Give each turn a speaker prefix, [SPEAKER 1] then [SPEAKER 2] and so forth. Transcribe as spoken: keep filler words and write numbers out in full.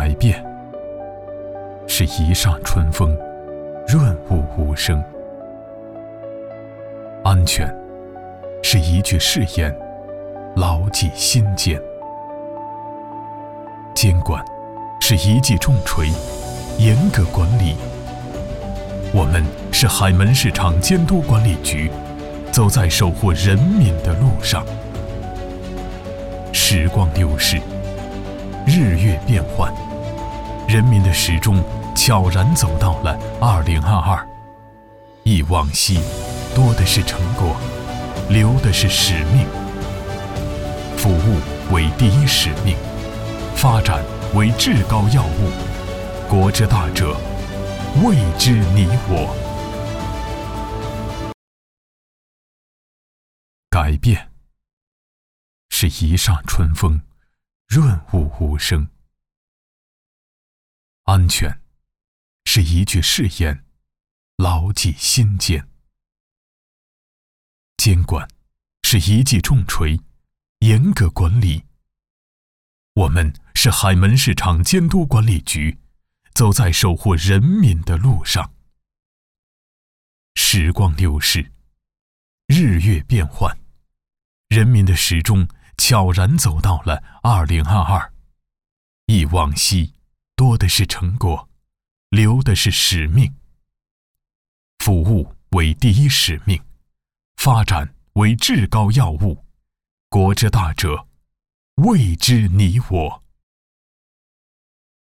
[SPEAKER 1] 改变是一扇春风，润物无声；安全是一句誓言，牢记心间；监管是一记重锤，严格管理。我们是海门市场监督管理局，走在守护人民的路上。时光流逝，日月变换，人民的时钟悄然走到了二零二二。忆往昔，多的是成果，留的是使命。服务为第一使命，发展为至高要务。国之大者，谓之你我。改变是一扇春风，润物无声；安全是一句誓言，牢记心间；监管是一记重锤，严格管理。我们是海门市场监督管理局，走在守护人民的路上。时光流逝，日月变换，人民的时钟悄然走到了二零二二。忆往昔，多的是成果，留的是使命。服务为第一使命，发展为至高要务。国之大者，谓之你我。